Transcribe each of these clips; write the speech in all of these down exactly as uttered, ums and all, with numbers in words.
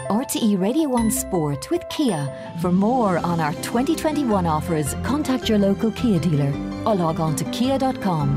R T E Radio one Sport with Kia. For more on our twenty twenty-one offers, contact your local Kia dealer or log on to kia dot com.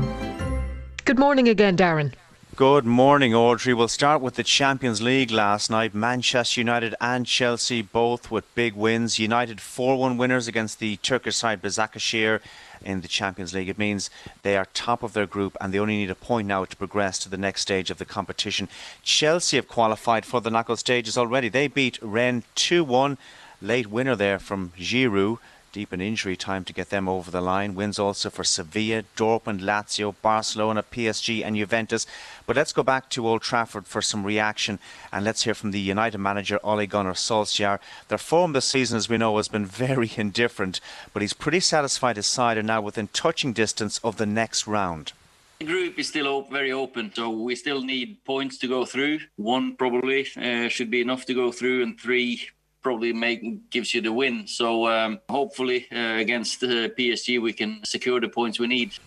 Good morning again, Darren. Good morning, Audrey. We'll start with the Champions League last night. Manchester United and Chelsea both with big wins. United four one winners against the Turkish side Başakşehir in the Champions League. It means they are top of their group and they only need a point now to progress to the next stage of the competition. Chelsea have qualified for the knockout stages already. They beat Rennes two one. Late winner there from Giroud. Deep in injury time to get them over the line. Wins also for Sevilla, Dortmund, Lazio, Barcelona, P S G and Juventus. But let's go back to Old Trafford for some reaction and let's hear from the United manager Ole Gunnar Solskjaer. Their form this season, as we know, has been very indifferent, but he's pretty satisfied his side are now within touching distance of the next round. The group is still op- very open, so we still need points to go through. One probably uh, should be enough to go through, and three probably make gives you the win. So um, hopefully uh, against uh, P S G we can secure the points we need.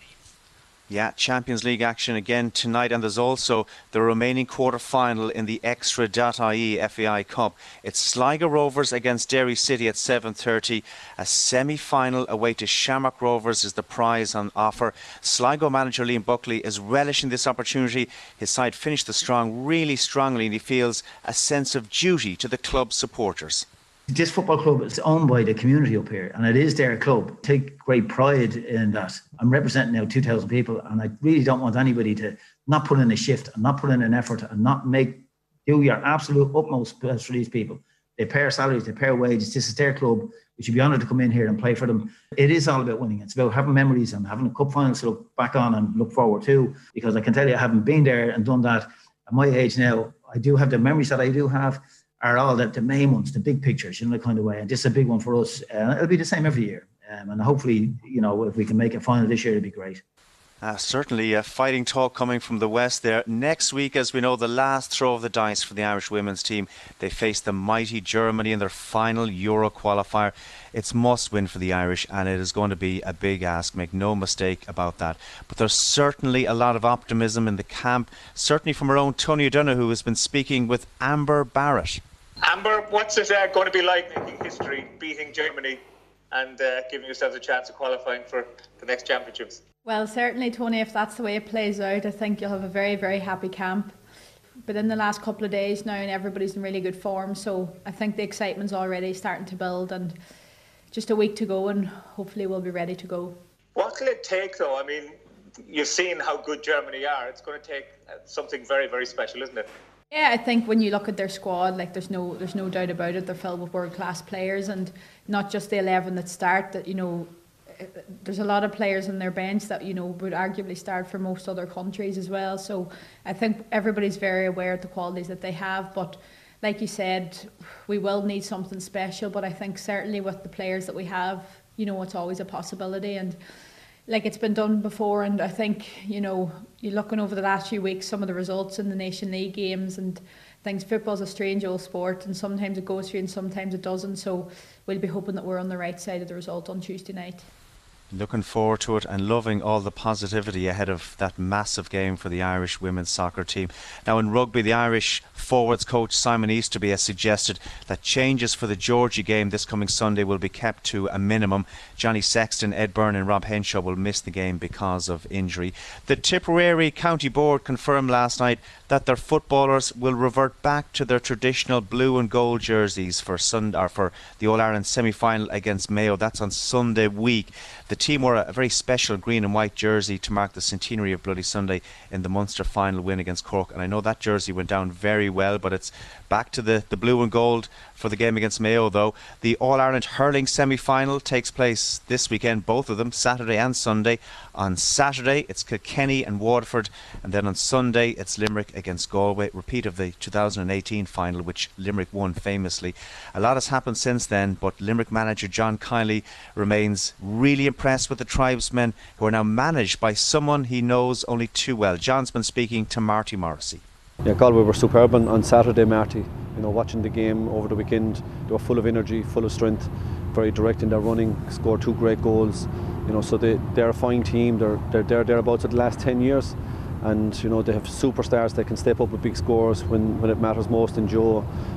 Yeah, Champions League action again tonight, and there's also the remaining quarter-final in the Extra dot I E F A I Cup. It's Sligo Rovers against Derry City at seven thirty. A semi-final away to Shamrock Rovers is the prize on offer. Sligo manager Liam Buckley is relishing this opportunity. His side finished the strong really strongly, and he feels a sense of duty to the club's supporters. This football club is owned by the community up here, and it is their club. Take great pride in that. I'm representing now two thousand people, and I really don't want anybody to not put in a shift and not put in an effort and not make do your absolute utmost best for these people. They pay our salaries, they pay our wages. This is their club. We should be honoured to come in here and play for them. It is all about winning. It's about having memories and having a cup final to look back on and look forward to, because I can tell you, I haven't been there and done that. At my age now, I do have the memories that I do have. Are all the, the main ones, the big pictures, you know, the kind of way. And this is a big one for us. Uh, it'll be the same every year. Um, and hopefully, you know, if we can make a final this year, it'll be great. Uh, certainly a fighting talk coming from the West there. Next week, as we know, the last throw of the dice for the Irish women's team. They face the mighty Germany in their final Euro qualifier. It's must win for the Irish, and it is going to be a big ask. Make no mistake about that. But there's certainly a lot of optimism in the camp, certainly from our own Tony O'Donoghue, who has been speaking with Amber Barrett. Amber, what's it uh, going to be like making history, beating Germany and uh, giving yourselves a chance of qualifying for the next championships? Well, certainly, Tony, if that's the way it plays out, I think you'll have a very, very happy camp. But in the last couple of days now, and everybody's in really good form, so I think the excitement's already starting to build, and just a week to go, and hopefully we'll be ready to go. What will it take, though? I mean, you've seen how good Germany are. It's going to take something very, very special, isn't it? Yeah, I think when you look at their squad, like there's no there's no doubt about it. They're filled with world class players, and not just the eleven that start. That you know, there's a lot of players on their bench that you know would arguably start for most other countries as well. So I think everybody's very aware of the qualities that they have. But like you said, we will need something special. But I think certainly with the players that we have, you know, it's always a possibility. And like it's been done before, and I think, you know, you're looking over the last few weeks, some of the results in the Nation League games and things. Football's a strange old sport, and sometimes it goes through and sometimes it doesn't. So we'll be hoping that we're on the right side of the result on Tuesday night. Looking forward to it and loving all the positivity ahead of that massive game for the Irish women's soccer team. Now in rugby, the Irish forwards coach Simon Easterby has suggested that changes for the Georgia game this coming Sunday will be kept to a minimum. Johnny Sexton, Ed Byrne and Rob Henshaw will miss the game because of injury. The Tipperary County Board confirmed last night that their footballers will revert back to their traditional blue and gold jerseys for Sunday, or for the All-Ireland semi-final against Mayo. That's on Sunday week. The team wore a very special green and white jersey to mark the centenary of Bloody Sunday in the Munster final win against Cork, and I know that jersey went down very well, but it's back to the, the blue and gold for the game against Mayo though. The All-Ireland hurling semi-final takes place this weekend, both of them, Saturday and Sunday. On Saturday it's Kilkenny and Waterford, and then on Sunday it's Limerick against Galway, repeat of the two thousand eighteen final which Limerick won famously. A lot has happened since then, but Limerick manager John Kiley remains really impressed with the tribesmen, who are now managed by someone he knows only too well. John's been speaking to Marty Morrissey. Yeah, Galway were superb on, on Saturday, Marty. You know, watching the game over the weekend, they were full of energy, full of strength, very direct in their running, scored two great goals. You know, so they, they're a fine team. They're they're they're thereabouts at the last ten years, and you know they have superstars that can step up with big scores when, when it matters most in Joe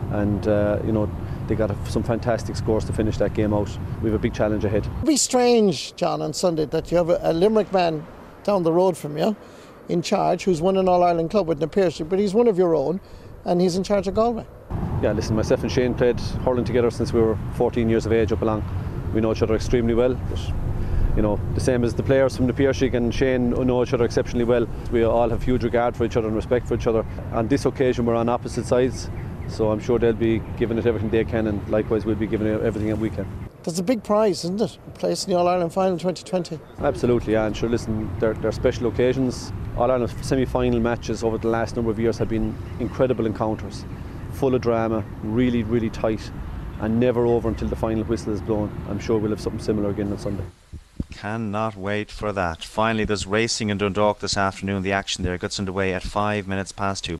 and uh, you know, they got some fantastic scores to finish that game out. We have a big challenge ahead. It'd be strange, John, on Sunday that you have a, a Limerick man down the road from you in charge who's won an All-Ireland club with Na Piarsaigh, but he's one of your own and he's in charge of Galway. Yeah, listen, myself and Shane played hurling together since we were fourteen years of age up along. We know each other extremely well, but you know, the same as the players from Na Piarsaigh and Shane know each other exceptionally well. We all have huge regard for each other and respect for each other. On this occasion we're on opposite sides, so I'm sure they'll be giving it everything they can, and likewise we'll be giving it everything that we can. There's a big prize, isn't it? A place in the All-Ireland final twenty twenty. Absolutely, yeah, and sure, listen, they're, they're special occasions. All-Ireland semi-final matches over the last number of years have been incredible encounters, full of drama, really, really tight, and never over until the final whistle is blown. I'm sure we'll have something similar again on Sunday. Cannot wait for that. Finally, there's racing in Dundalk this afternoon. The action there gets underway at five minutes past two.